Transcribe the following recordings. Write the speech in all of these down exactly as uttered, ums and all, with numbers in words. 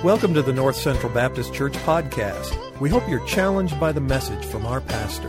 Welcome to the North Central Baptist Church podcast. We hope you're challenged by the message from our pastor.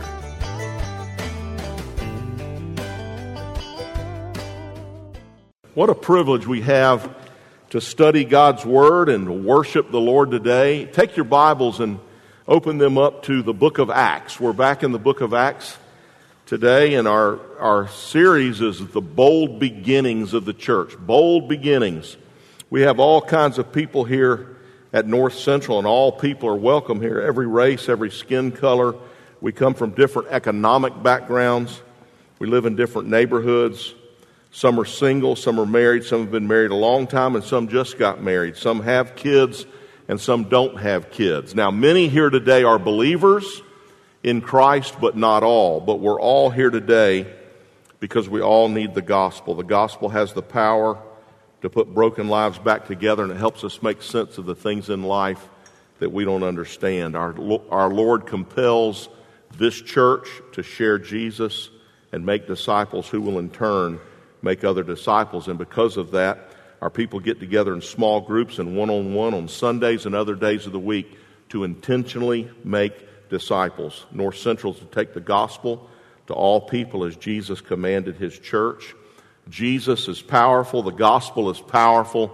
What a privilege we have to study God's Word and to worship the Lord today. Take your Bibles and open them up to the book of Acts. We're back in the book of Acts today, and our, our series is The Bold Beginnings of the Church. Bold Beginnings. We have all kinds of people here at North Central, and all people are welcome here. Every race, every skin color. We come from different economic backgrounds. We live in different neighborhoods. Some are single, some are married, some have been married a long time, and some just got married. Some have kids, and some don't have kids. Now, many here today are believers in Christ, but not all. But we're all here today because we all need the gospel. The gospel has the power to put broken lives back together, and it helps us make sense of the things in life that we don't understand. Our, our Lord compels this church to share Jesus and make disciples who will in turn make other disciples. And because of that, our people get together in small groups and one-on-one on Sundays and other days of the week to intentionally make disciples. North Central is to take the gospel to all people as Jesus commanded his church. Jesus is powerful. The gospel is powerful.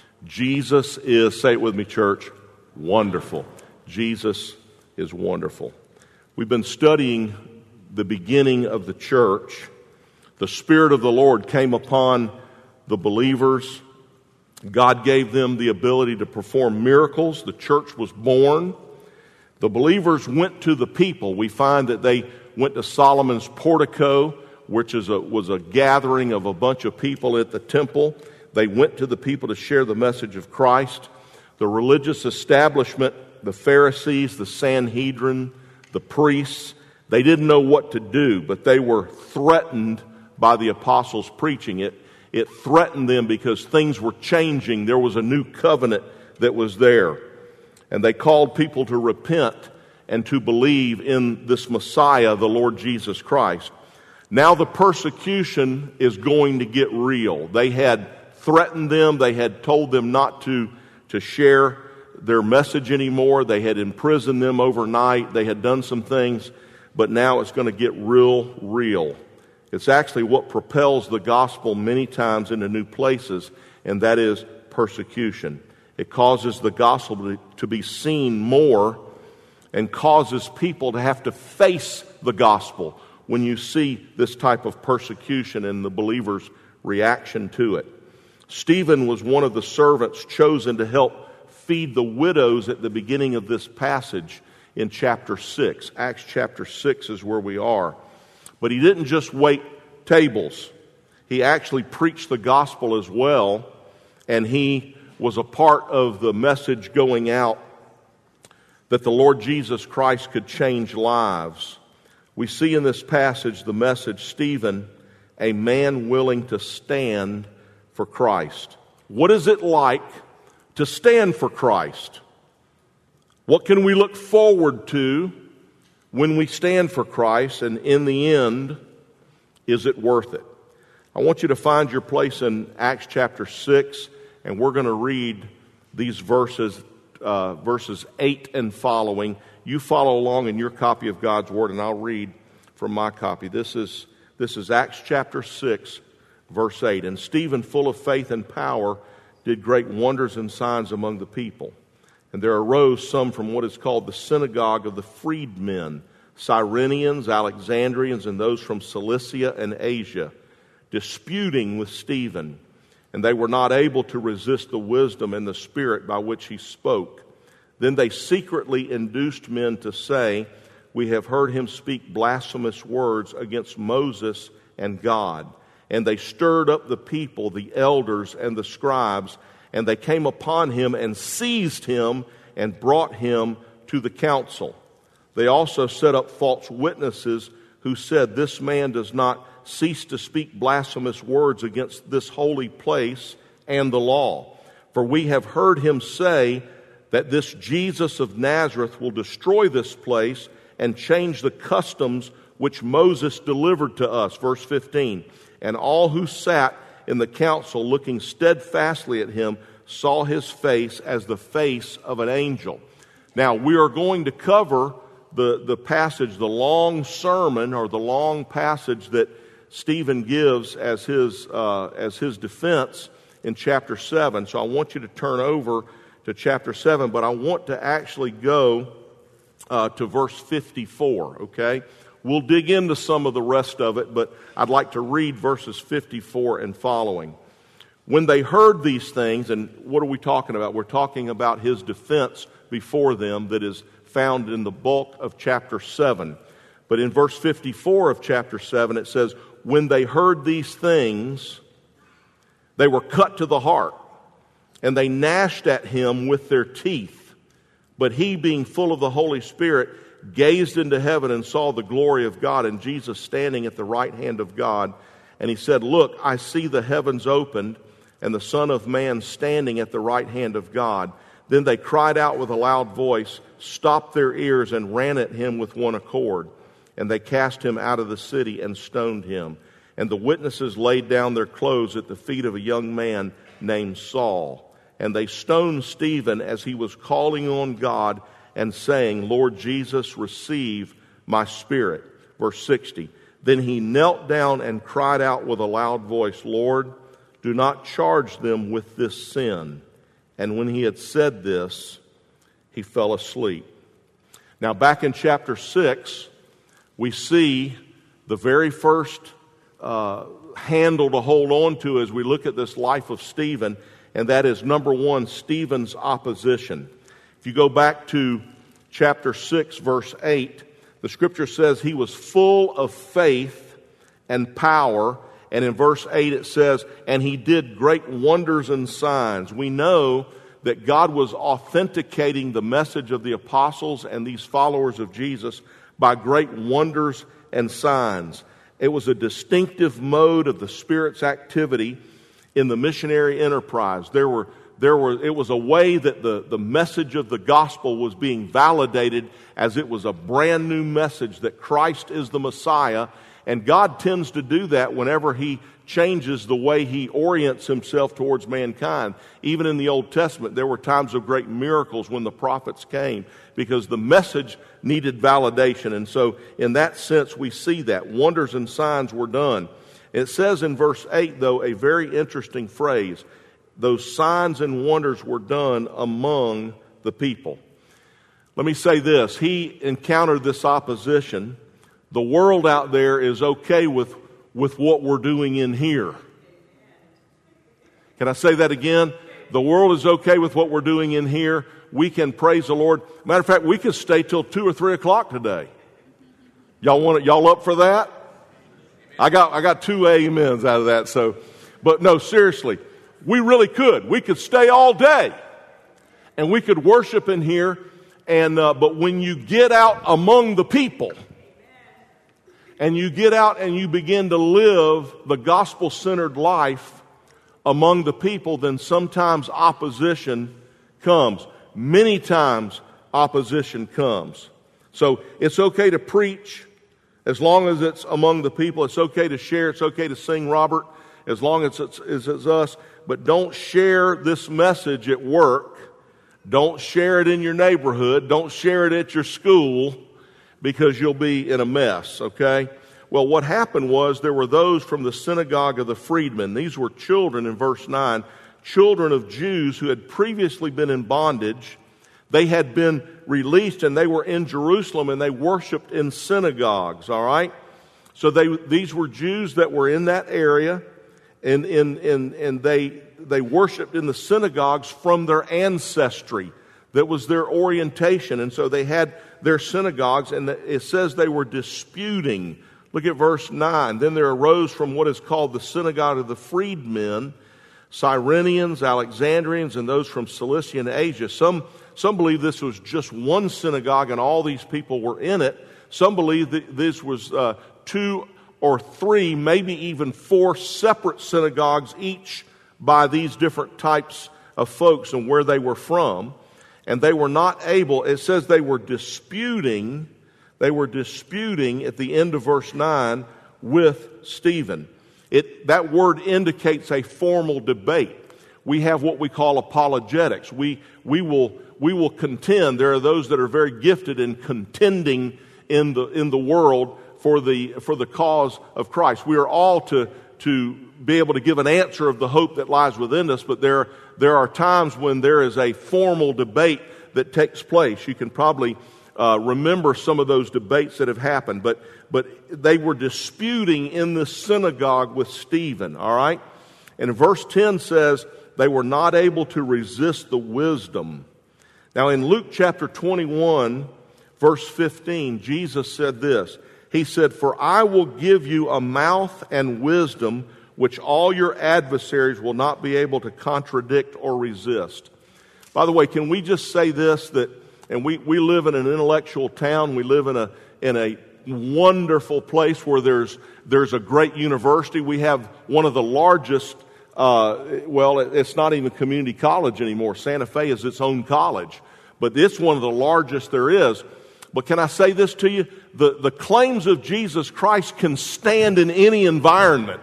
Jesus is, say it with me, church, wonderful. Jesus is wonderful. We've been studying the beginning of the church. The Spirit of the Lord came upon the believers. God gave them the ability to perform miracles. The church was born. The believers went to the people. We find that they went to Solomon's portico, which is a, was a gathering of a bunch of people at the temple. They went to the people to share the message of Christ. The religious establishment, the Pharisees, the Sanhedrin, the priests, they didn't know what to do, but they were threatened by the apostles' preaching. It, it threatened them because things were changing. There was a new covenant that was there. And they called people to repent and to believe in this Messiah, the Lord Jesus Christ. Now the persecution is going to get real. They had threatened them. They had told them not to, to share their message anymore. They had imprisoned them overnight. They had done some things. But now it's going to get real, real. It's actually what propels the gospel many times into new places, and that is persecution. It causes the gospel to, to be seen more and causes people to have to face the gospel when you see this type of persecution and the believer's reaction to it. Stephen was one of the servants chosen to help feed the widows at the beginning of this passage in chapter six. Acts chapter six is where we are. But he didn't just wait tables. He actually preached the gospel as well, and he was a part of the message going out that the Lord Jesus Christ could change lives. We see in this passage the message, Stephen, a man willing to stand for Christ. What is it like to stand for Christ? What can we look forward to when we stand for Christ? And in the end, is it worth it? I want you to find your place in Acts chapter six, and we're going to read these verses, uh, verses eight and following. You follow along in your copy of God's Word, and I'll read from my copy. This is, this is Acts chapter six, verse eight. And Stephen, full of faith and power, did great wonders and signs among the people. And there arose some from what is called the synagogue of the freedmen, Cyrenians, Alexandrians, and those from Cilicia and Asia, disputing with Stephen. And they were not able to resist the wisdom and the spirit by which he spoke. Then they secretly induced men to say, we have heard him speak blasphemous words against Moses and God. And they stirred up the people, the elders and the scribes, and they came upon him and seized him and brought him to the council. They also set up false witnesses who said, this man does not cease to speak blasphemous words against this holy place and the law. For we have heard him say that this Jesus of Nazareth will destroy this place and change the customs which Moses delivered to us. Verse fifteen. And all who sat in the council, looking steadfastly at him, saw his face as the face of an angel. Now, we are going to cover the, the passage, the long sermon or the long passage that Stephen gives as his, uh, as his defense in chapter seven. So I want you to turn over to chapter seven, but I want to actually go uh, to verse fifty-four, okay? We'll dig into some of the rest of it, but I'd like to read verses fifty-four and following. When they heard these things, and what are we talking about? We're talking about his defense before them that is found in the bulk of chapter seven. But in verse fifty-four of chapter seven, it says, when they heard these things, they were cut to the heart, and they gnashed at him with their teeth. But he, being full of the Holy Spirit, gazed into heaven and saw the glory of God and Jesus standing at the right hand of God. And he said, look, I see the heavens opened and the Son of Man standing at the right hand of God. Then they cried out with a loud voice, stopped their ears, and ran at him with one accord. And they cast him out of the city and stoned him. And the witnesses laid down their clothes at the feet of a young man named Saul. And they stoned Stephen as he was calling on God and saying, Lord Jesus, receive my spirit. Verse sixty. Then he knelt down and cried out with a loud voice, Lord, do not charge them with this sin. And when he had said this, he fell asleep. Now, back in chapter six, we see the very first uh, handle to hold on to as we look at this life of Stephen, and that is, number one, Stephen's opposition. If you go back to chapter six, verse eight, the scripture says he was full of faith and power. And in verse eight it says, and he did great wonders and signs. We know that God was authenticating the message of the apostles and these followers of Jesus by great wonders and signs. It was a distinctive mode of the Spirit's activity in the missionary enterprise. There were, there were, it was a way that the, the message of the gospel was being validated as it was a brand new message that Christ is the Messiah. And God tends to do that whenever He changes the way He orients Himself towards mankind. Even in the Old Testament, there were times of great miracles when the prophets came because the message needed validation. And so in that sense, we see that. Wonders and signs were done. It says in verse eight, though, a very interesting phrase. Those signs and wonders were done among the people. Let me say this. He encountered this opposition. The world out there is okay with, with what we're doing in here. Can I say that again? The world is okay with what we're doing in here. We can praise the Lord. Matter of fact, we can stay till two or three o'clock today. Y'all want it? Y'all up for that? I got I got two amens out of that. So, but no, seriously, we really could. We could stay all day, and we could worship in here. And uh, but when you get out among the people, and you get out and you begin to live the gospel-centered life among the people, then sometimes opposition comes. Many times opposition comes. So it's okay to preach as long as it's among the people. It's okay to share. It's okay to sing, Robert, as long as it's, as it's us. But don't share this message at work. Don't share it in your neighborhood. Don't share it at your school, because you'll be in a mess, okay? Well, what happened was there were those from the synagogue of the freedmen. These were children in verse nine, children of Jews who had previously been in bondage. They had been released and they were in Jerusalem and they worshiped in synagogues, all right? So they these were Jews that were in that area, and, and, and, and they, they worshiped in the synagogues from their ancestry. That was their orientation. And so they had their synagogues, and it says they were disputing. Look at verse nine. Then there arose from what is called the synagogue of the freedmen, Cyrenians, Alexandrians, and those from Cilicia and Asia. Some, some believe this was just one synagogue and all these people were in it. Some believe that this was uh, two or three, maybe even four separate synagogues, each by these different types of folks and where they were from. And they were not able, it says they were disputing, they were disputing at the end of verse nine with Stephen. It, that word indicates a formal debate. we have what we call apologetics. We, we, will, we will contend. There are those that are very gifted in contending in the, in the world for the, for the cause of Christ. We are all to, to be able to give an answer of the hope that lies within us, but there, there are times when there is a formal debate that takes place. You can probably uh, remember some of those debates that have happened, but, but they were disputing in the synagogue with Stephen, all right? And verse ten says, they were not able to resist the wisdom. Now in Luke chapter twenty-one, verse fifteen, Jesus said this. He said, for I will give you a mouth and wisdom which all your adversaries will not be able to contradict or resist. By the way, can we just say this, that, and we, we live in an intellectual town, we live in a in a wonderful place where there's there's a great university. We have one of the largest, uh, well, it's not even community college anymore. Santa Fe is its own college, but it's one of the largest there is. But can I say this to you? The, the claims of Jesus Christ can stand in any environment.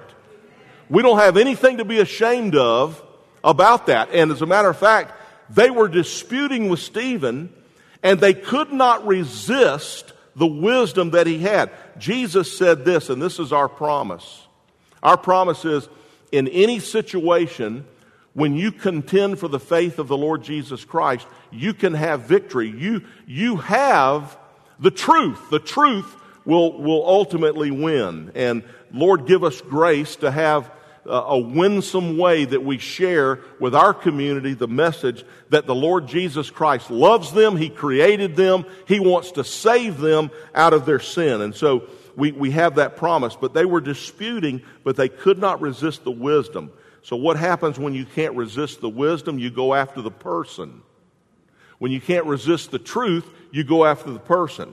We don't have anything to be ashamed of about that. And as a matter of fact, they were disputing with Stephen, and they could not resist the wisdom that he had. Jesus said this, and this is our promise. Our promise is, in any situation, when you contend for the faith of the Lord Jesus Christ, you can have victory. You, you have the truth. The truth will, will ultimately win. And Lord, give us grace to have a winsome way that we share with our community the message that the Lord Jesus Christ loves them, He created them, He wants to save them out of their sin. And so we, we have that promise. But they were disputing, but they could not resist the wisdom. So what happens when you can't resist the wisdom? You go after the person. When you can't resist the truth, you go after the person.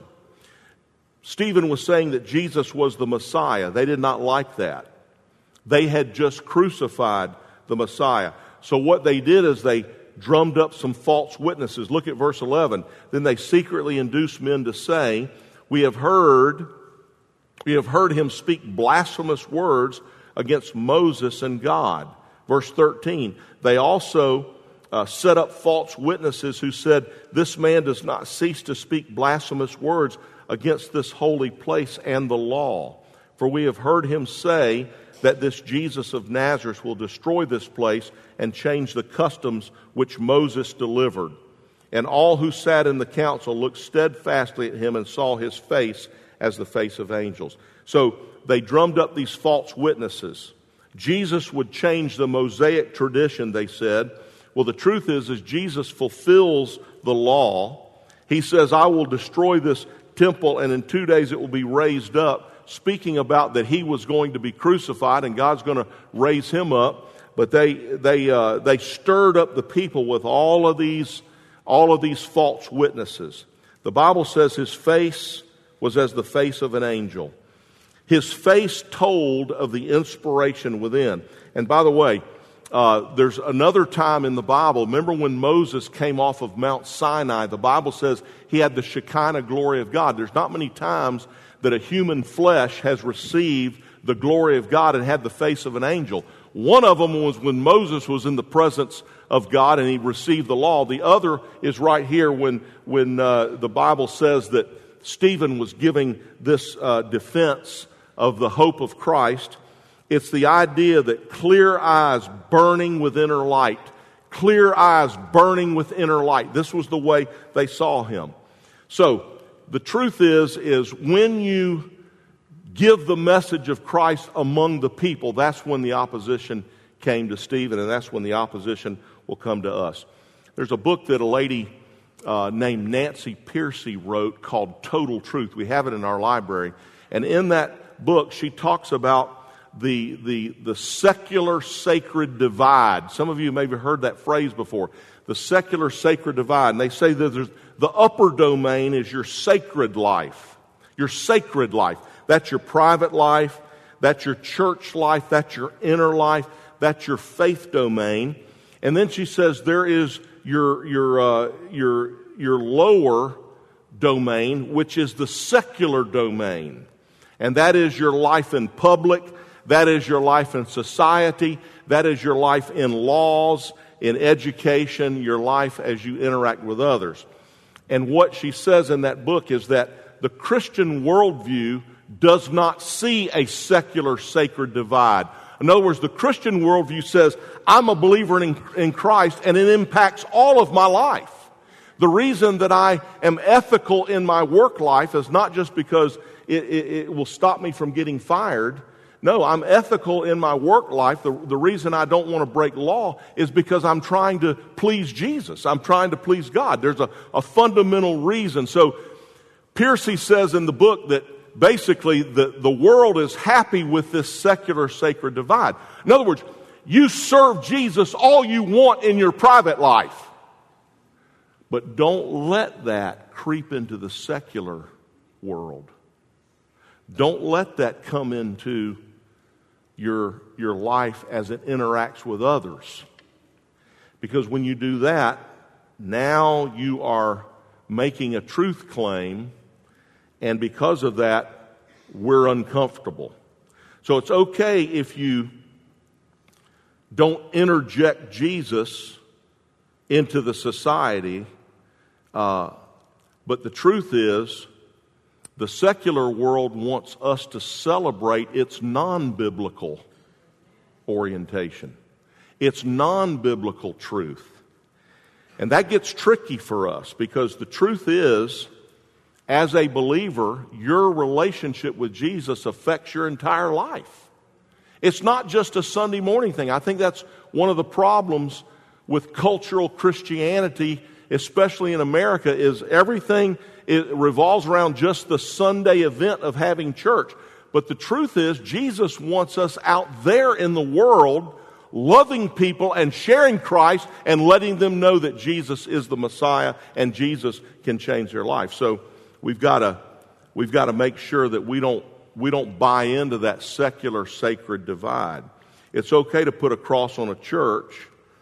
Stephen was saying that Jesus was the Messiah. They did not like that. They had just crucified the Messiah. So what they did is they drummed up some false witnesses. Look at verse eleven. Then they secretly induced men to say, we have heard, we have heard him speak blasphemous words against Moses and God. Verse thirteen, they also uh, set up false witnesses who said, this man does not cease to speak blasphemous words against this holy place and the law. For we have heard him say that this Jesus of Nazareth will destroy this place and change the customs which Moses delivered. And all who sat in the council looked steadfastly at him and saw his face as the face of angels. So they drummed up these false witnesses. Jesus would change the Mosaic tradition, they said. Well, the truth is, is Jesus fulfills the law. He says, I will destroy this temple, and in two days it will be raised up, speaking about that he was going to be crucified and God's going to raise him up. But they they uh, they stirred up the people with all of these all of these false witnesses. The Bible says his face was as the face of an angel. His face told of the inspiration within. And by the way, uh, there's another time in the Bible. Remember when Moses came off of Mount Sinai? The Bible says he had the Shekinah glory of God. There's not many times that a human flesh has received the glory of God and had the face of an angel. One of them was when Moses was in the presence of God and he received the law. The other is right here when, when uh, the Bible says that Stephen was giving this uh, defense of the hope of Christ. It's the idea that clear eyes burning with inner light. Clear eyes burning with inner light. This was the way they saw him. So, the truth is, is when you give the message of Christ among the people, that's when the opposition came to Stephen, and that's when the opposition will come to us. There's a book that a lady uh, named Nancy Pearcey wrote called Total Truth. We have it in our library. And in that book, she talks about the, the, the secular sacred divide. Some of you may have heard that phrase before. The secular sacred divide. And they say that there's, the upper domain is your sacred life. Your sacred life. That's your private life. That's your church life. That's your inner life. That's your faith domain. And then she says there is your your uh, your your lower domain, which is the secular domain. And that is your life in public. That is your life in society. That is your life in laws, in education, your life as you interact with others. And what she says in that book is that the Christian worldview does not see a secular sacred divide. In other words, the Christian worldview says, I'm a believer in, in Christ, and it impacts all of my life. The reason that I am ethical in my work life is not just because it, it, it will stop me from getting fired. No, I'm ethical in my work life. The, the reason I don't want to break law is because I'm trying to please Jesus. I'm trying to please God. There's a, a fundamental reason. So Piercy says in the book that basically the, the world is happy with this secular sacred divide. In other words, you serve Jesus all you want in your private life. But don't let that creep into the secular world. Don't let that come into your, your life as it interacts with others. Because when you do that, now you are making a truth claim, and because of that, we're uncomfortable. So it's okay if you don't interject Jesus into the society, uh, but the truth is, the secular world wants us to celebrate its non-biblical orientation, its non-biblical truth. And that gets tricky for us because the truth is, as a believer, your relationship with Jesus affects your entire life. It's not just a Sunday morning thing. I think that's one of the problems with cultural Christianity, especially in America, is everything it revolves around just the Sunday event of having church. But the truth is, Jesus wants us out there in the world loving people and sharing Christ and letting them know that Jesus is the Messiah and Jesus can change their life. So we've got to we've got to make sure that we don't we don't buy into that secular sacred divide. It's okay to put a cross on a church,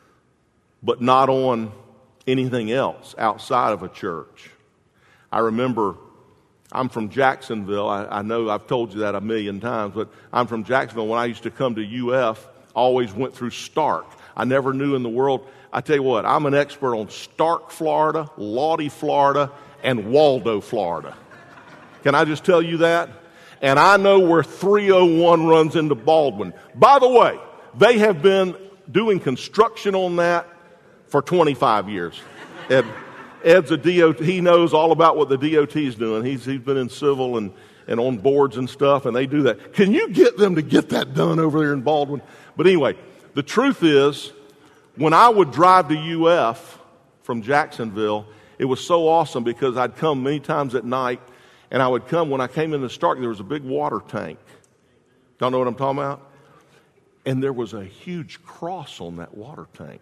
but not on anything else outside of a church. I remember, I'm from Jacksonville. I, I know I've told you that a million times, but I'm from Jacksonville. When I used to come to U F, I always went through Stark. I never knew in the world. I tell you what, I'm an expert on Stark, Florida, Lottie, Florida, and Waldo, Florida. Can I just tell you that? And I know where three oh one runs into Baldwin. By the way, they have been doing construction on that for twenty-five years. Ed, Ed's a D O T. He knows all about what the D O T is doing. He's he's been in civil and, and on boards and stuff, and they do that. Can you get them to get that done over there in Baldwin? But anyway, the truth is, when I would drive to U F from Jacksonville, it was so awesome because I'd come many times at night, and I would come, when I came into Stark, there was a big water tank. Y'all know what I'm talking about? And there was a huge cross on that water tank.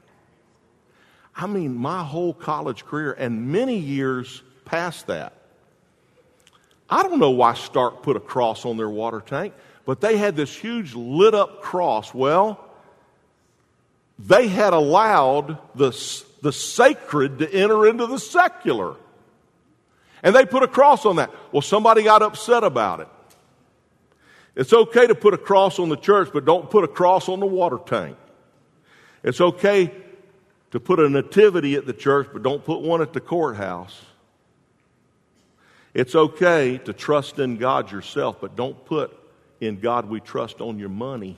I mean, my whole college career and many years past that, I don't know why Stark put a cross on their water tank, but they had this huge lit up cross. Well, they had allowed the, the sacred to enter into the secular. And they put a cross on that. Well, somebody got upset about it. It's okay to put a cross on the church, but don't put a cross on the water tank. It's okay to put a nativity at the church, but don't put one at the courthouse. It's okay to trust in God yourself, but don't put in God we trust on your money.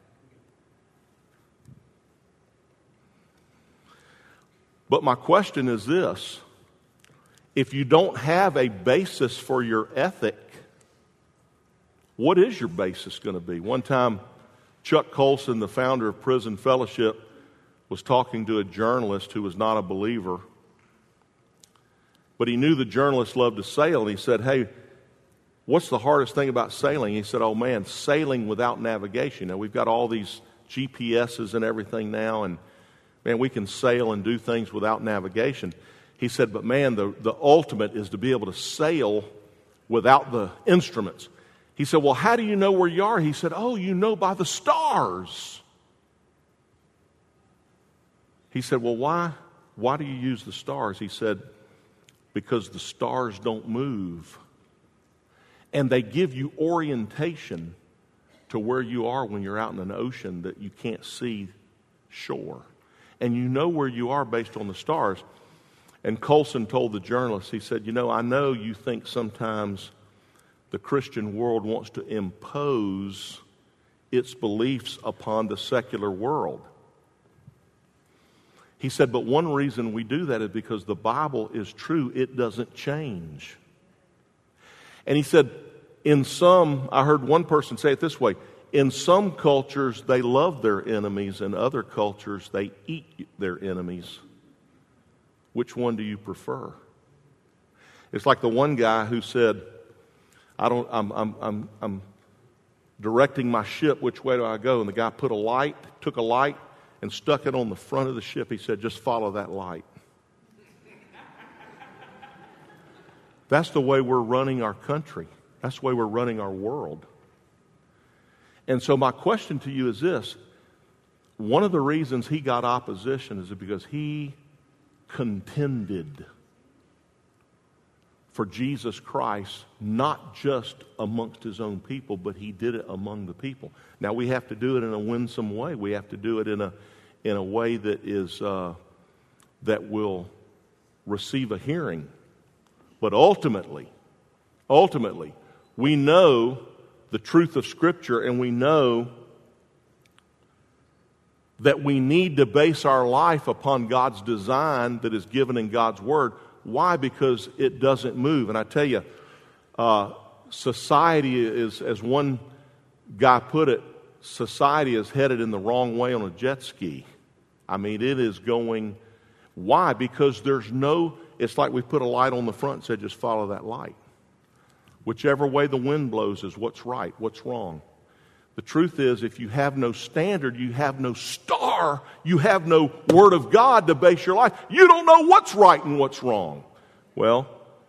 But my question is this: if you don't have a basis for your ethic, what is your basis going to be? One time, Chuck Colson, the founder of Prison Fellowship, was talking to a journalist who was not a believer. But he knew the journalist loved to sail, and he said, hey, what's the hardest thing about sailing? He said, oh man, sailing without navigation. Now, we've got all these G P S's and everything now, and man, we can sail and do things without navigation. He said, but man, the, the ultimate is to be able to sail without the instruments. He said, well, how do you know where you are? He said, oh, you know by the stars. He said, well, why, why do you use the stars? He said, because the stars don't move. And they give you orientation to where you are when you're out in an ocean that you can't see shore. And you know where you are based on the stars. And Colson told the journalist, he said, you know, I know you think sometimes the Christian world wants to impose its beliefs upon the secular world. He said, but one reason we do that is because the Bible is true. It doesn't change. And he said, in some, I heard one person say it this way, in some cultures they love their enemies, in other cultures they eat their enemies. Which one do you prefer? It's like the one guy who said, I don't, I'm, I'm, I'm, I'm directing my ship, which way do I go? And the guy put a light, took a light, and stuck it on the front of the ship. He said, just follow that light. That's the way we're running our country. That's the way we're running our world. And so my question to you is this. One of the reasons he got opposition is because he contended for Jesus Christ, not just amongst his own people, but he did it among the people. Now we have to do it in a winsome way. We have to do it in a in a way that is uh, that will receive a hearing. But ultimately, ultimately, we know the truth of Scripture, and we know that we need to base our life upon God's design that is given in God's Word. Why? Because it doesn't move. And I tell you, uh, society is, as one guy put it, society is headed in the wrong way on a jet ski. I mean, it is going... Why? Because there's no... It's like we put a light on the front and said, just follow that light. Whichever way the wind blows is what's right, what's wrong. The truth is, if you have no standard, you have no star, you have no Word of God to base your life, you don't know what's right and what's wrong. Well,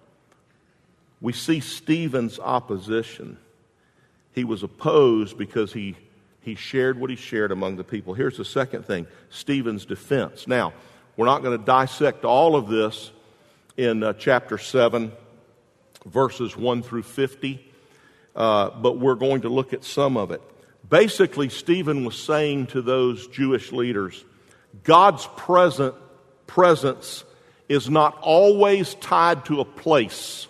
we see Stephen's opposition. He was opposed because he, he shared what he shared among the people. Here's the second thing, Stephen's defense. Now, we're not going to dissect all of this in uh, chapter seven, verses one through fifty, uh, but we're going to look at some of it. Basically, Stephen was saying to those Jewish leaders, God's present presence is not always tied to a place.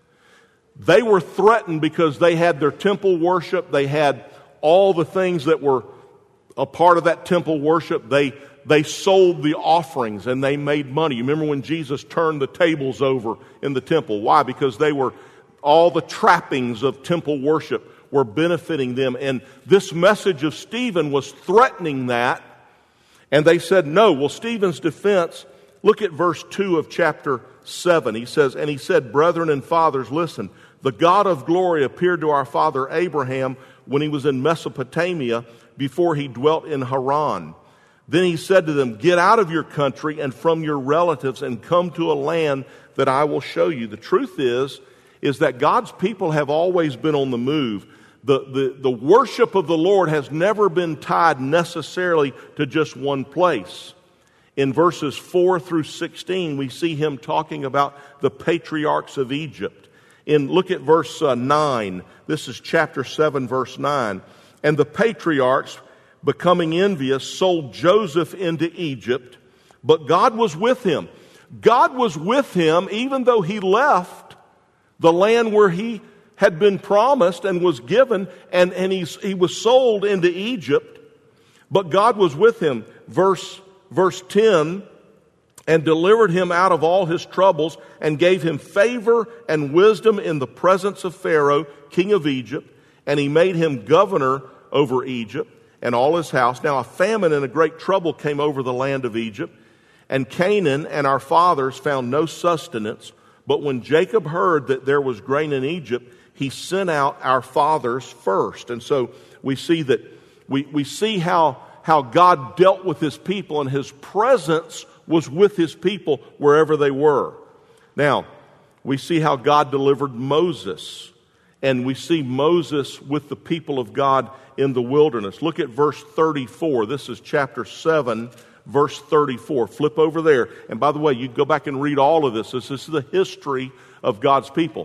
They were threatened because they had their temple worship. They had all the things that were a part of that temple worship. They They sold the offerings and they made money. You remember when Jesus turned the tables over in the temple? Why? Because they were, all the trappings of temple worship were benefiting them. And this message of Stephen was threatening that. And they said no. Well, Stephen's defense, look at verse two of chapter seven. He says, and he said, brethren and fathers, listen, the God of glory appeared to our father Abraham when he was in Mesopotamia before he dwelt in Haran. Then he said to them, get out of your country and from your relatives and come to a land that I will show you. The truth is, is that God's people have always been on the move. The, the, the worship of the Lord has never been tied necessarily to just one place. In verses four through sixteen, we see him talking about the patriarchs of Egypt. In, look at verse uh, nine. This is chapter seven, verse nine. And the patriarchs, becoming envious, sold Joseph into Egypt, but God was with him. God was with him even though he left the land where he had been promised and was given, and, and he's, he was sold into Egypt, but God was with him. Verse, verse ten, and delivered him out of all his troubles and gave him favor and wisdom in the presence of Pharaoh, king of Egypt, and he made him governor over Egypt and all his house. Now a famine and a great trouble came over the land of Egypt, and Canaan and our fathers found no sustenance. But when Jacob heard that there was grain in Egypt, he sent out our fathers first. And so we see that we, we see how, how God dealt with his people, and his presence was with his people wherever they were. Now, we see how God delivered Moses, and we see Moses with the people of God in the wilderness. Look at verse thirty-four. This is chapter seven, verse thirty-four. Flip over there. And by the way, you go back and read all of this. This is the history of God's people.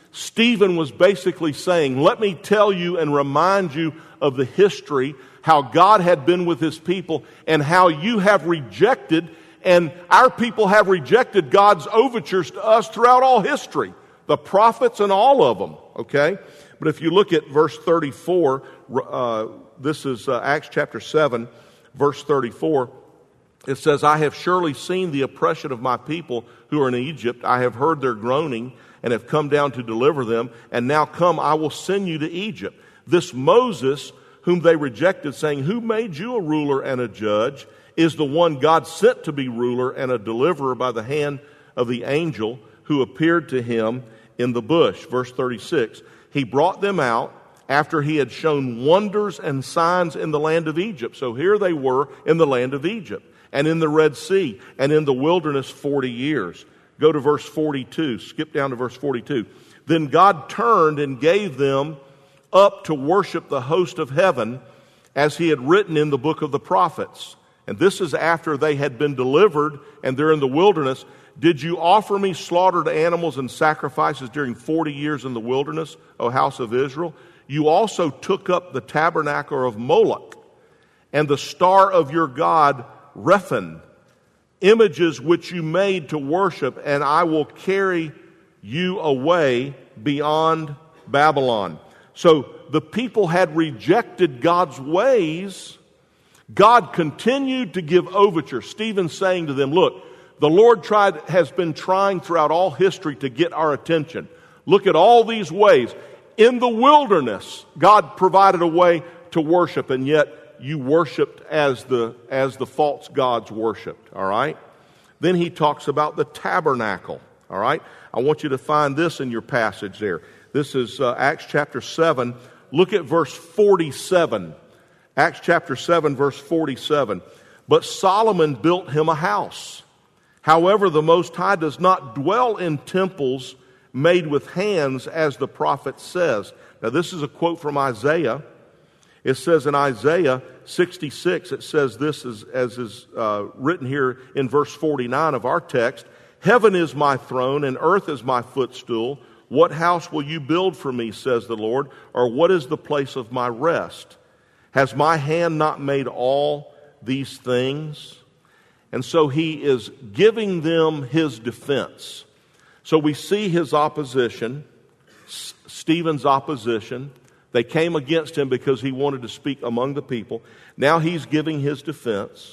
Stephen was basically saying, let me tell you and remind you of the history, how God had been with his people, and how you have rejected, and our people have rejected God's overtures to us throughout all history, the prophets and all of them, okay? But if you look at verse thirty-four, uh, this is uh, Acts chapter seven, verse thirty-four, it says, I have surely seen the oppression of my people who are in Egypt. I have heard their groaning and have come down to deliver them. And now come, I will send you to Egypt. This Moses, whom they rejected, saying, who made you a ruler and a judge, is the one God sent to be ruler and a deliverer by the hand of the angel who appeared to him in the bush. Verse thirty-six, he brought them out after he had shown wonders and signs in the land of Egypt. So here they were in the land of Egypt, and in the Red Sea, and in the wilderness forty years. Go to verse forty-two. Skip down to verse forty-two. Then God turned and gave them up to worship the host of heaven, as he had written in the book of the prophets. And this is after they had been delivered, and they're in the wilderness. Did you offer me slaughtered animals and sacrifices during forty years in the wilderness, O house of Israel? You also took up the tabernacle of Moloch and the star of your god Rephan, images which you made to worship, and I will carry you away beyond Babylon. So the people had rejected God's ways. God continued to give overture. Stephen's saying to them, look, the Lord tried, has been trying throughout all history to get our attention. Look at all these ways. In the wilderness, God provided a way to worship, and yet you worshiped as the as the false gods worshiped, all right? Then he talks about the tabernacle, all right? I want you to find this in your passage there. This is uh, Acts chapter seven. Look at verse forty-seven. Acts chapter seven, verse forty-seven. But Solomon built him a house. However, the Most High does not dwell in temples made with hands, as the prophet says. Now, this is a quote from Isaiah. It says in Isaiah sixty-six, it says this as, as is uh, written here in verse forty-nine of our text. Heaven is my throne and earth is my footstool. What house will you build for me, says the Lord, or what is the place of my rest? Has my hand not made all these things? And so he is giving them his defense. So we see his opposition, S- Stephen's opposition. They came against him because he wanted to speak among the people. Now he's giving his defense,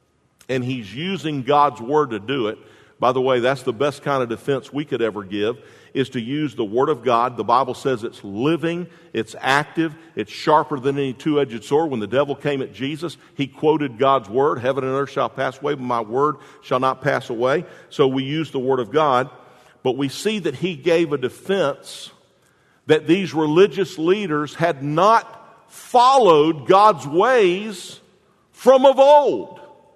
and he's using God's word to do it. By the way, that's the best kind of defense we could ever give, is to use the word of God. The Bible says it's living, it's active, it's sharper than any two-edged sword. When the devil came at Jesus, he quoted God's word. Heaven and earth shall pass away, but my word shall not pass away. So we use the word of God. But we see that he gave a defense that these religious leaders had not followed God's ways from of old.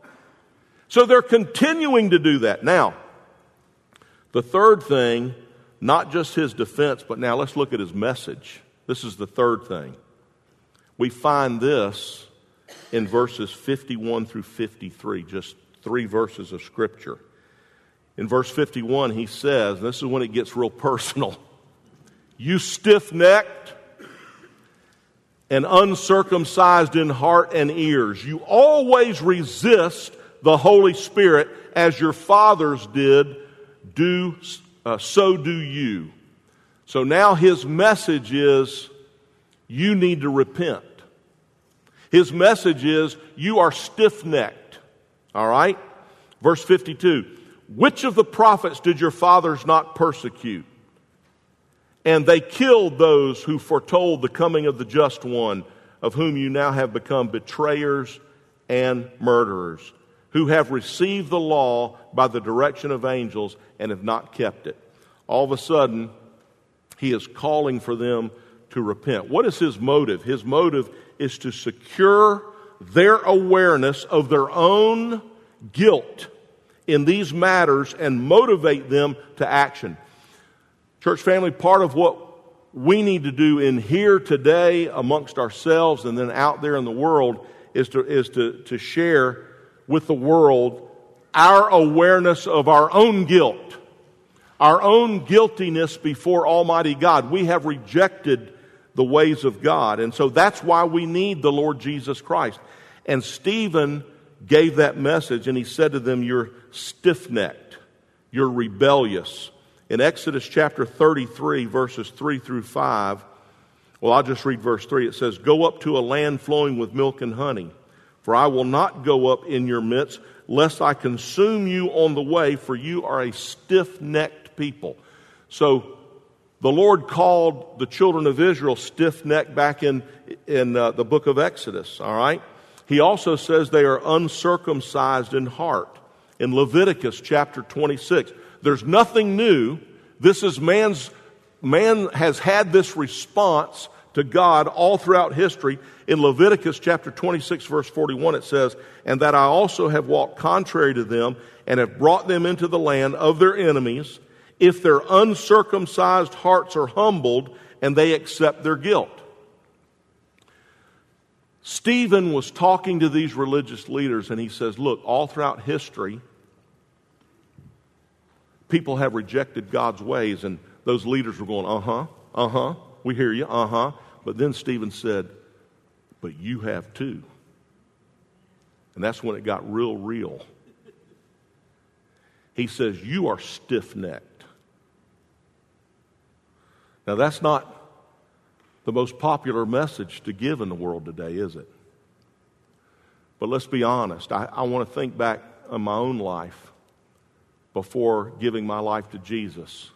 So they're continuing to do that. Now, the third thing, not just his defense, but now let's look at his message. This is the third thing. We find this in verses fifty-one through fifty-three, just three verses of Scripture. In verse fifty-one, he says, this is when it gets real personal, you stiff-necked and uncircumcised in heart and ears, you always resist the Holy Spirit as your fathers did, do uh, so do you. So now his message is, you need to repent. His message is, you are stiff-necked. All right? Verse fifty-two, which of the prophets did your fathers not persecute? And they killed those who foretold the coming of the just one, of whom you now have become betrayers and murderers, who have received the law by the direction of angels and have not kept it. All of a sudden, he is calling for them to repent. What is his motive? His motive is to secure their awareness of their own guilt in these matters and motivate them to action. Church family, part of what we need to do in here today amongst ourselves and then out there in the world is to, is to, to share with the world our awareness of our own guilt, our own guiltiness before Almighty God. We have rejected the ways of God. And so that's why we need the Lord Jesus Christ. And Stephen gave that message, and he said to them, you're stiff-necked, you're rebellious. In Exodus chapter thirty-three, verses three through five, well, I'll just read verse three. It says, go up to a land flowing with milk and honey, for I will not go up in your midst, lest I consume you on the way, for you are a stiff-necked people. So the Lord called the children of Israel stiff-necked back in, in uh, the book of Exodus, all right? He also says they are uncircumcised in heart in Leviticus chapter twenty-six. There's nothing new. This is man's, man has had this response to God all throughout history. In Leviticus chapter twenty-six, verse forty-one, it says, and that I also have walked contrary to them and have brought them into the land of their enemies, if their uncircumcised hearts are humbled and they accept their guilt. Stephen was talking to these religious leaders, and he says, look, all throughout history, people have rejected God's ways, and those leaders were going, uh-huh, uh-huh, we hear you, uh-huh. But then Stephen said, but you have too. And that's when it got real real. He says, you are stiff-necked. Now, that's not the most popular message to give in the world today, is it? But let's be honest. I, I want to think back on my own life before giving my life to Jesus.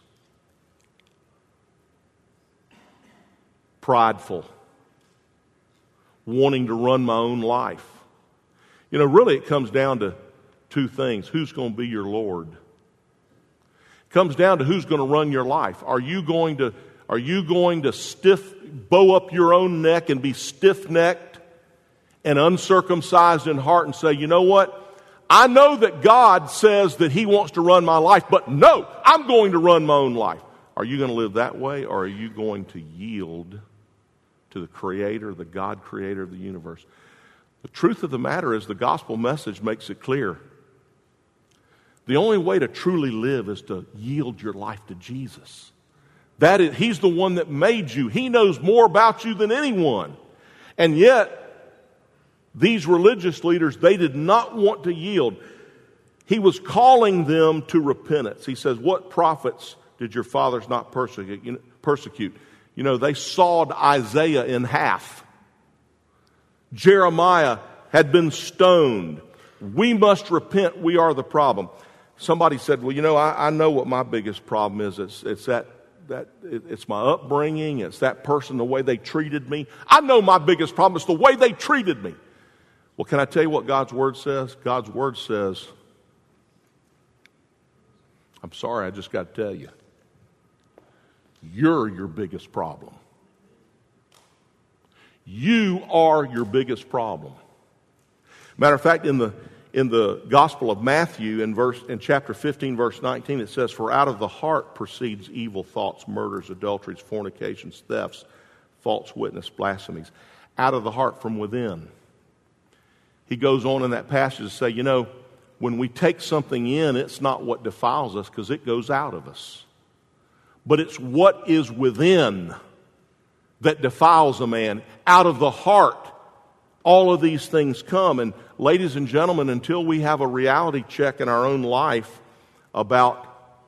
Prideful. Wanting to run my own life. You know, really it comes down to two things. Who's going to be your Lord? It comes down to who's going to run your life. Are you going to Are you going to stiff, bow up your own neck and be stiff-necked and uncircumcised in heart and say, you know what? I know that God says that He wants to run my life, but no, I'm going to run my own life. Are you going to live that way, or are you going to yield to the Creator, the God Creator of the universe? The truth of the matter is the gospel message makes it clear. The only way to truly live is to yield your life to Jesus. That is, He's the one that made you. He knows more about you than anyone. And yet, these religious leaders, they did not want to yield. He was calling them to repentance. He says, what prophets did your fathers not persecute? You know, persecute? You know, they sawed Isaiah in half. Jeremiah had been stoned. We must repent. We are the problem. Somebody said, well, you know, I, I know what my biggest problem is. It's, it's that That it's my upbringing, it's that person, the way they treated me. I know my biggest problem is the way they treated me. Well, can I tell you what God's Word says? God's Word says, I'm sorry, I just got to tell you, you're your biggest problem. You are your biggest problem. Matter of fact, in the In the Gospel of Matthew, in verse in chapter fifteen, verse nineteen, it says, for out of the heart proceeds evil thoughts, murders, adulteries, fornications, thefts, false witness, blasphemies. Out of the heart, from within. He goes on in that passage to say, you know, when we take something in, it's not what defiles us because it goes out of us. But it's what is within that defiles a man. Out of the heart, all of these things come. And ladies and gentlemen, until we have a reality check in our own life about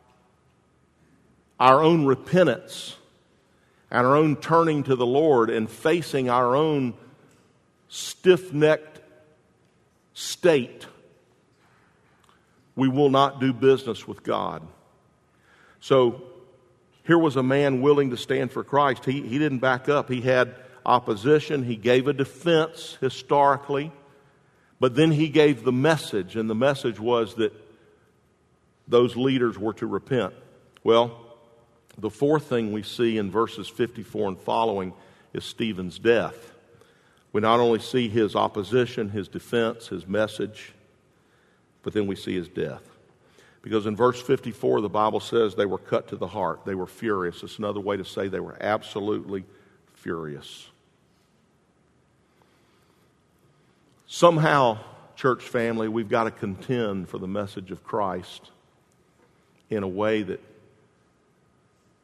our own repentance and our own turning to the Lord and facing our own stiff-necked state, we will not do business with God. So here was a man willing to stand for Christ. He, he didn't back up. He had opposition. He gave a defense historically. But then he gave the message, and the message was that those leaders were to repent. Well, the fourth thing we see in verses fifty-four and following is Stephen's death. We not only see his opposition, his defense, his message, but then we see his death. Because in verse fifty-four, the Bible says they were cut to the heart. They were furious. It's another way to say they were absolutely furious. Somehow, church family, we've got to contend for the message of Christ in a way that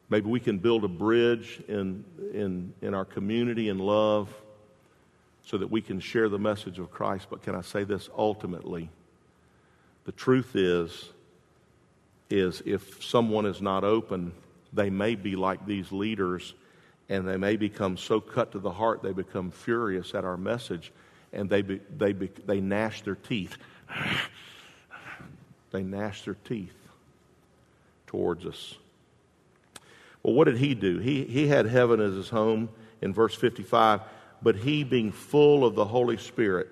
Maybe we can build a bridge in, in, in our community in love so that we can share the message of Christ. But can I say this? Ultimately, the truth is, is if someone is not open, they may be like these leaders, and they may become so cut to the heart they become furious at our message, and they be, they be, they gnash their teeth. They gnash their teeth towards us. Well, what did he do? He, he had heaven as his home in verse fifty-five, but he being full of the Holy Spirit.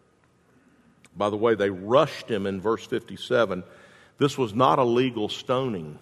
By the way, they rushed him in verse fifty-seven. This was not a legal stoning.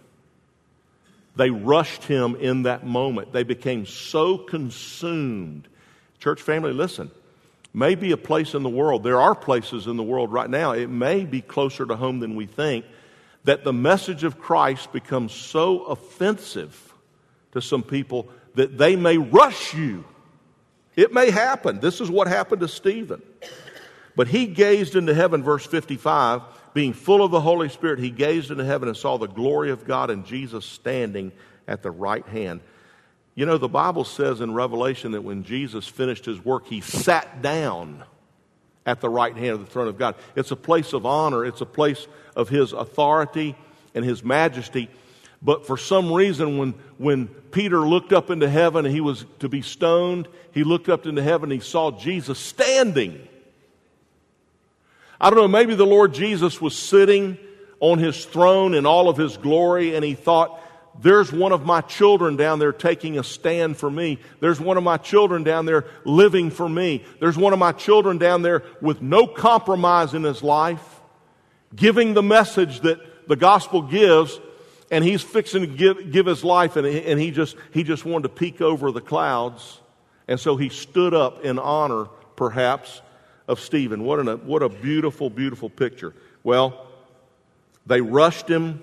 They rushed him in that moment. They became so consumed. Church family, listen. May be a place in the world. There are places in the world right now. It may be closer to home than we think, that the message of Christ becomes so offensive to some people that they may rush you. It may happen. This is what happened to Stephen. But he gazed into heaven, verse fifty-five, being full of the Holy Spirit, he gazed into heaven and saw the glory of God and Jesus standing at the right hand. You know, the Bible says in Revelation that when Jesus finished his work, he sat down at the right hand of the throne of God. It's a place of honor. It's a place of his authority and his majesty. But for some reason, when, when Peter looked up into heaven and he was to be stoned, he looked up into heaven and he saw Jesus standing. I don't know, maybe the Lord Jesus was sitting on his throne in all of his glory, and he thought, there's one of my children down there taking a stand for me. There's one of my children down there living for me. There's one of my children down there with no compromise in his life, giving the message that the gospel gives, and he's fixing to give, give his life, and, and he just he just wanted to peek over the clouds. And so he stood up in honor, perhaps, of Stephen. What, an, what a beautiful, beautiful picture. Well, they rushed him,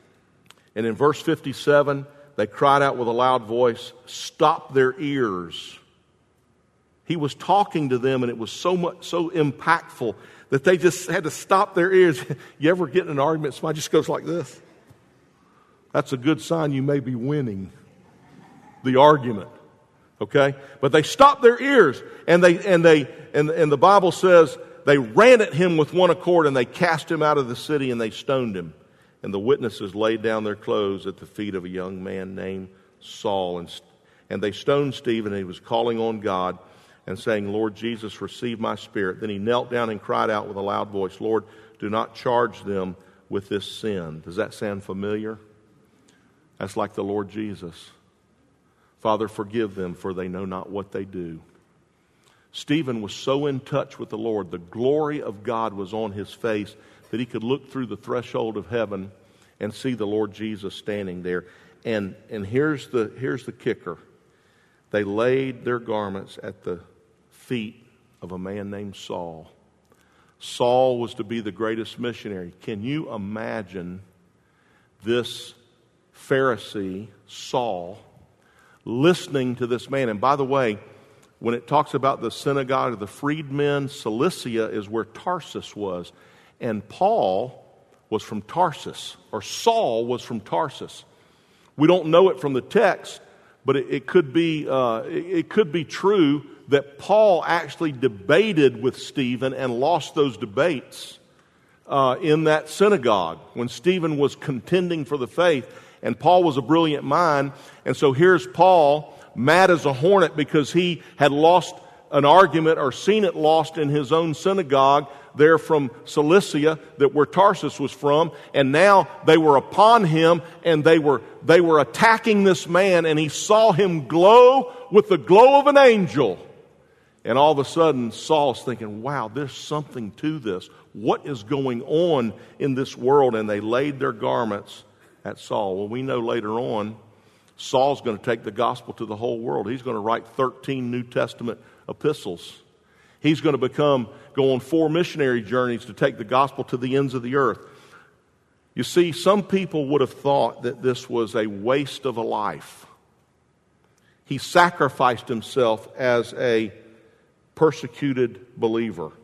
and in verse fifty-seven, they cried out with a loud voice, "Stop their ears." He was talking to them, and it was so much, so impactful that they just had to stop their ears. You ever get in an argument, somebody just goes like this? That's a good sign you may be winning the argument. Okay? But they stopped their ears, and they and they and, and the Bible says they ran at him with one accord, and they cast him out of the city, and they stoned him. And the witnesses laid down their clothes at the feet of a young man named Saul. And, and they stoned Stephen, and he was calling on God and saying, "Lord Jesus, receive my spirit." Then he knelt down and cried out with a loud voice, "Lord, do not charge them with this sin." Does that sound familiar? That's like the Lord Jesus. "Father, forgive them, for they know not what they do." Stephen was so in touch with the Lord, the glory of God was on his face, that he could look through the threshold of heaven and see the Lord Jesus standing there. And and here's the here's the kicker. They laid their garments at the feet of a man named Saul. Saul was to be the greatest missionary. Can you imagine this Pharisee, Saul, listening to this man? And by the way, when it talks about the synagogue of the freedmen, Cilicia is where Tarsus was. And Paul was from Tarsus, or Saul was from Tarsus. We don't know it from the text, but it, it could be uh, it, it could be true that Paul actually debated with Stephen and lost those debates uh, in that synagogue when Stephen was contending for the faith. And Paul was a brilliant mind, and so here's Paul, mad as a hornet because he had lost an argument or seen it lost in his own synagogue there from Cilicia, that where Tarsus was from, and now they were upon him, and they were they were attacking this man, and he saw him glow with the glow of an angel. And all of a sudden, Saul's thinking, wow, there's something to this. What is going on in this world? And they laid their garments at Saul. Well, we know later on, Saul's going to take the gospel to the whole world. He's going to write thirteen New Testament epistles. He's going to become, go on four missionary journeys to take the gospel to the ends of the earth. You see, some people would have thought that this was a waste of a life. He sacrificed himself as a persecuted believer.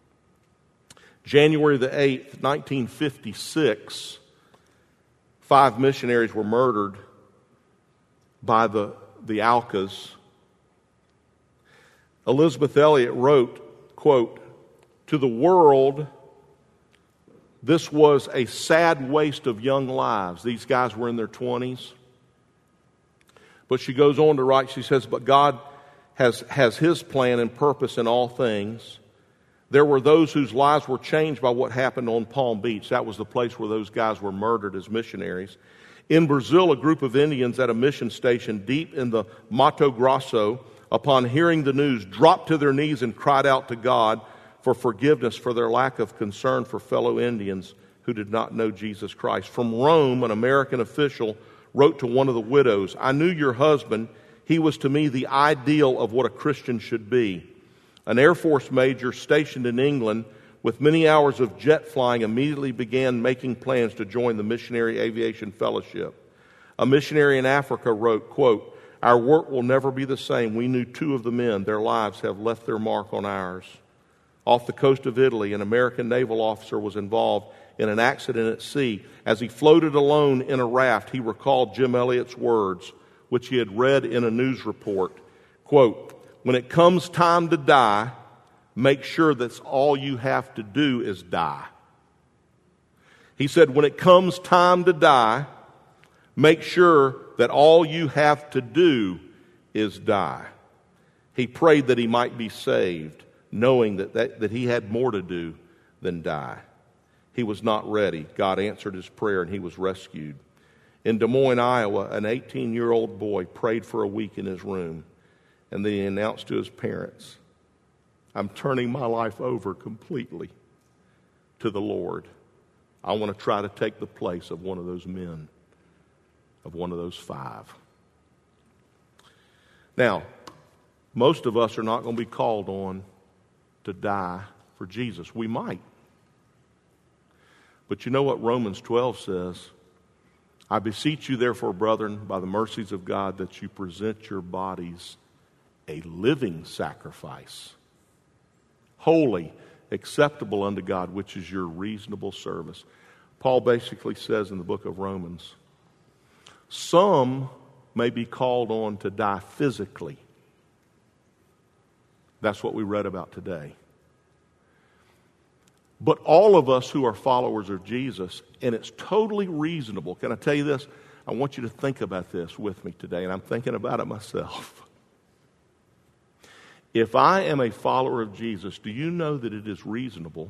January the eighth, nineteen fifty-six, five missionaries were murdered by the, the Alkas. Elizabeth Elliot wrote, quote, "To the world, this was a sad waste of young lives." These guys were in their twenties. But she goes on to write, she says, "But God has, has His plan and purpose in all things. There were those whose lives were changed by what happened on Palm Beach." That was the place where those guys were murdered as missionaries. In Brazil, a group of Indians at a mission station deep in the Mato Grosso, upon hearing the news, dropped to their knees and cried out to God for forgiveness for their lack of concern for fellow Indians who did not know Jesus Christ. From Rome, an American official wrote to one of the widows, "I knew your husband. He was to me the ideal of what a Christian should be." An Air Force major stationed in England with many hours of jet flying immediately began making plans to join the Missionary Aviation Fellowship. A missionary in Africa wrote, quote, "Our work will never be the same. We knew two of the men. Their lives have left their mark on ours." Off the coast of Italy, an American naval officer was involved in an accident at sea. As he floated alone in a raft, he recalled Jim Elliot's words, which he had read in a news report. Quote, "When it comes time to die, make sure that's all you have to do is die." He said, when it comes time to die, make sure that all you have to do is die. He prayed that he might be saved, knowing that, that, that he had more to do than die. He was not ready. God answered his prayer and he was rescued. In Des Moines, Iowa, an eighteen-year-old boy prayed for a week in his room, and then he announced to his parents, "I'm turning my life over completely to the Lord. I want to try to take the place of one of those men, of one of those five." Now, most of us are not going to be called on to die for Jesus. We might. But you know what Romans twelve says? "I beseech you, therefore, brethren, by the mercies of God, that you present your bodies a living sacrifice, holy, acceptable unto God, which is your reasonable service." Paul basically says in the book of Romans, some may be called on to die physically. That's what we read about today. But all of us who are followers of Jesus, and it's totally reasonable. Can I tell you this? I want you to think about this with me today, and I'm thinking about it myself. If I am a follower of Jesus, do you know that it is reasonable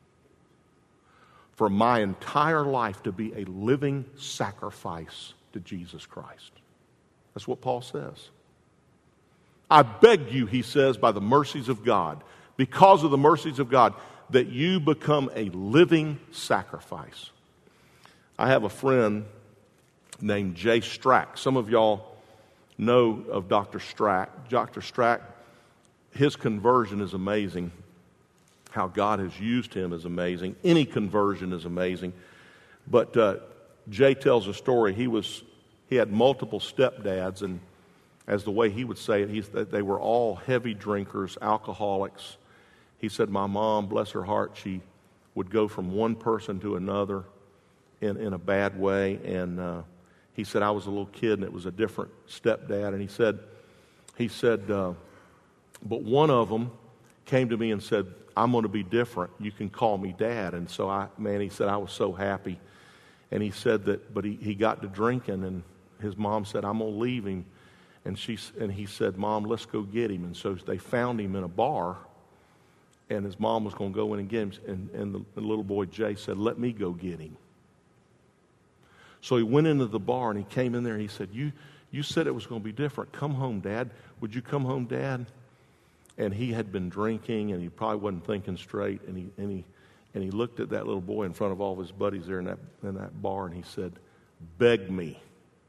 for my entire life to be a living sacrifice to Jesus Christ? That's what Paul says. I beg you, he says, by the mercies of God, because of the mercies of God, that you become a living sacrifice. I have a friend named Jay Strack. Some of y'all know of Doctor Strack. Doctor Strack, his conversion is amazing. How God has used him is amazing. Any conversion is amazing. But uh, Jay tells a story. He was he had multiple stepdads, and as the way he would say it, he's, they were all heavy drinkers, alcoholics. He said, my mom, bless her heart, she would go from one person to another in, in a bad way. And uh, he said, I was a little kid and it was a different stepdad. And he said, he said, uh, but one of them came to me and said, I'm going to be different. You can call me Dad. And so I, man, he said, I was so happy. And he said that, but he, he got to drinking and his mom said, I'm going to leave him. And she and he said, Mom, let's go get him. And so they found him in a bar. And his mom was going to go in and get him. And, and the, the little boy, Jay, said, let me go get him. So he went into the bar and he came in there and he said, you, you said it was going to be different. Come home, Dad. Would you come home, Dad? And he had been drinking and he probably wasn't thinking straight. And he, and he, and he looked at that little boy in front of all of his buddies there in that, in that bar and he said, beg me.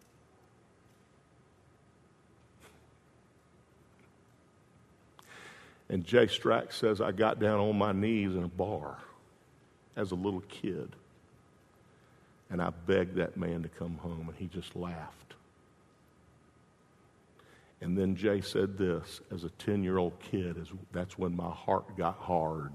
And Jay Strack says, I got down on my knees in a bar as a little kid. And I begged that man to come home, and he just laughed. And then Jay said this, as a ten-year-old kid, is that's when my heart got hard.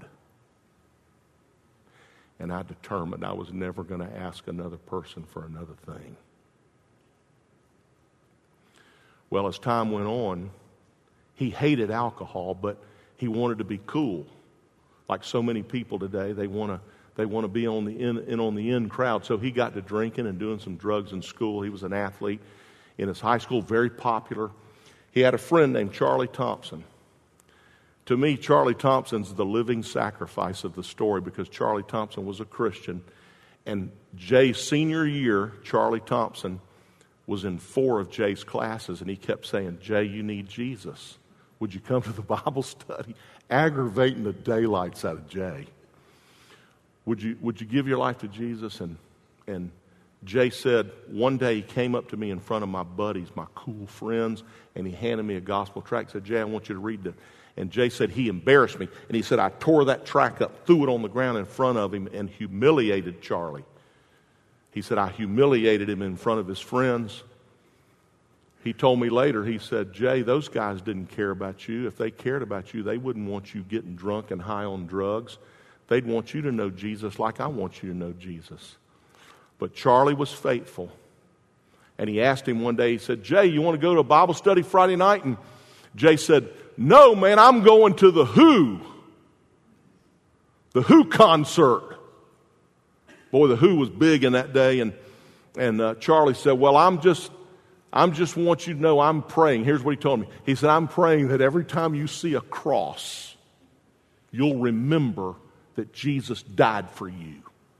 And I determined I was never going to ask another person for another thing. Well, as time went on, he hated alcohol, but he wanted to be cool. Like so many people today, they want to they want to be on the in, in on the in crowd. So he got to drinking and doing some drugs in school. He was an athlete in his high school, very popular. He had a friend named Charlie Thompson. To me, Charlie Thompson's the living sacrifice of the story because Charlie Thompson was a Christian. And Jay's senior year, Charlie Thompson was in four of Jay's classes, and he kept saying, Jay, you need Jesus. Would you come to the Bible study? Aggravating the daylights out of Jay. Would you would you give your life to Jesus? And and Jay said, one day he came up to me in front of my buddies, my cool friends, and he handed me a gospel tract. He said, Jay, I want you to read this. And Jay said he embarrassed me. And he said, I tore that tract up, threw it on the ground in front of him, and humiliated Charlie. He said, I humiliated him in front of his friends. He told me later, he said, Jay, those guys didn't care about you. If they cared about you, they wouldn't want you getting drunk and high on drugs. They'd want you to know Jesus like I want you to know Jesus. But Charlie was faithful. And he asked him one day, he said, Jay, you want to go to a Bible study Friday night? And Jay said, no, man, I'm going to the Who. The Who concert. Boy, the Who was big in that day. And, and uh, Charlie said, well, I'm just... I just want you to know I'm praying. Here's what he told me. He said, I'm praying that every time you see a cross, you'll remember that Jesus died for you.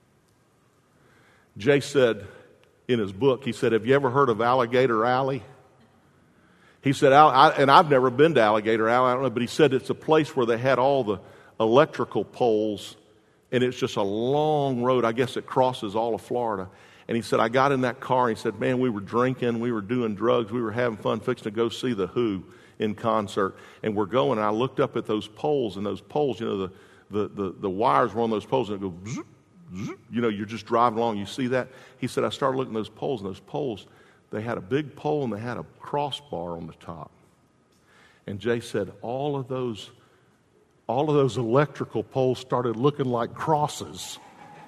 Jay said in his book, he said, have you ever heard of Alligator Alley? He said, I, and I've never been to Alligator Alley, I don't know, but he said it's a place where they had all the electrical poles, and it's just a long road. I guess it crosses all of Florida. And he said, I got in that car, and he said, man, we were drinking, we were doing drugs, we were having fun, fixing to go see the Who in concert. And we're going, and I looked up at those poles, and those poles, you know, the, the, the, the wires were on those poles, and it goes, zoop, zoop. You know, you're just driving along, you see that? He said, I started looking at those poles, and those poles, they had a big pole, and they had a crossbar on the top. And Jay said, all of those, all of those electrical poles started looking like crosses.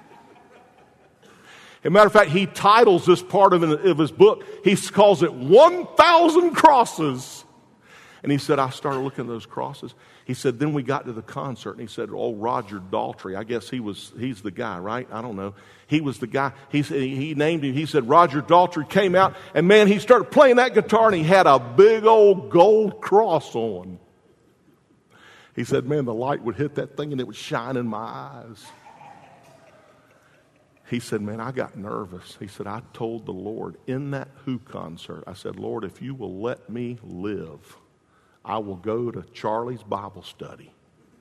As a matter of fact, he titles this part of, of his book, he calls it one thousand Crosses. And he said, I started looking at those crosses. He said, then we got to the concert, and he said, oh, Roger Daltrey, I guess he was, he's the guy, right? I don't know. He was the guy. He, he named him, he said, Roger Daltrey came out, and man, he started playing that guitar, and he had a big old gold cross on. He said, man, the light would hit that thing, and it would shine in my eyes. He said, man, I got nervous. He said, I told the Lord in that Who concert, I said, Lord, if you will let me live, I will go to Charlie's Bible study.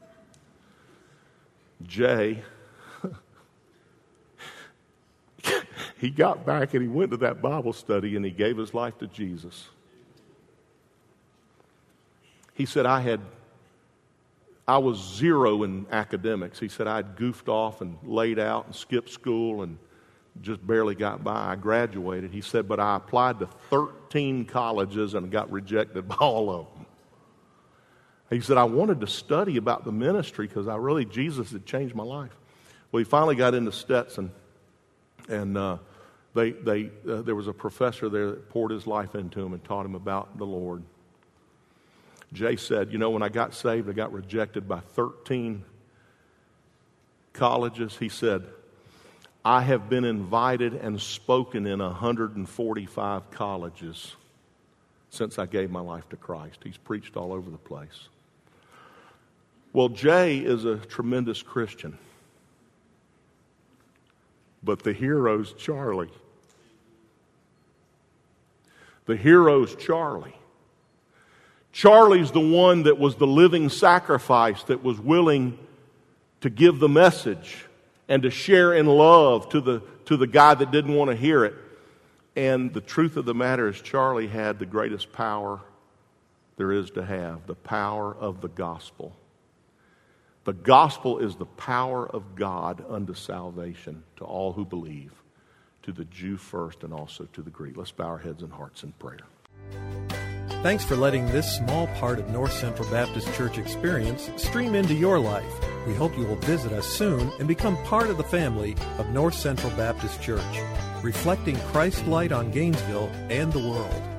Jay, he got back and he went to that Bible study and he gave his life to Jesus. He said, I had I was zero in academics. He said I'd goofed off and laid out and skipped school and just barely got by. I graduated. He said, but I applied to thirteen colleges and got rejected by all of them. He said, I wanted to study about the ministry because I really, Jesus had changed my life. Well, he finally got into Stetson, and uh, they, they, uh, there was a professor there that poured his life into him and taught him about the Lord. Jay said, you know, when I got saved, I got rejected by thirteen colleges. He said, I have been invited and spoken in one hundred forty-five colleges since I gave my life to Christ. He's preached all over the place. Well, Jay is a tremendous Christian. But the hero's Charlie. The hero's Charlie. Charlie's the one that was the living sacrifice, that was willing to give the message and to share in love to the, to the guy that didn't want to hear it. And the truth of the matter is, Charlie had the greatest power there is to have, the power of the gospel. The gospel is the power of God unto salvation to all who believe, to the Jew first and also to the Greek. Let's bow our heads and hearts in prayer. Thanks for letting this small part of North Central Baptist Church experience stream into your life. We hope you will visit us soon and become part of the family of North Central Baptist Church, reflecting Christ's light on Gainesville and the world.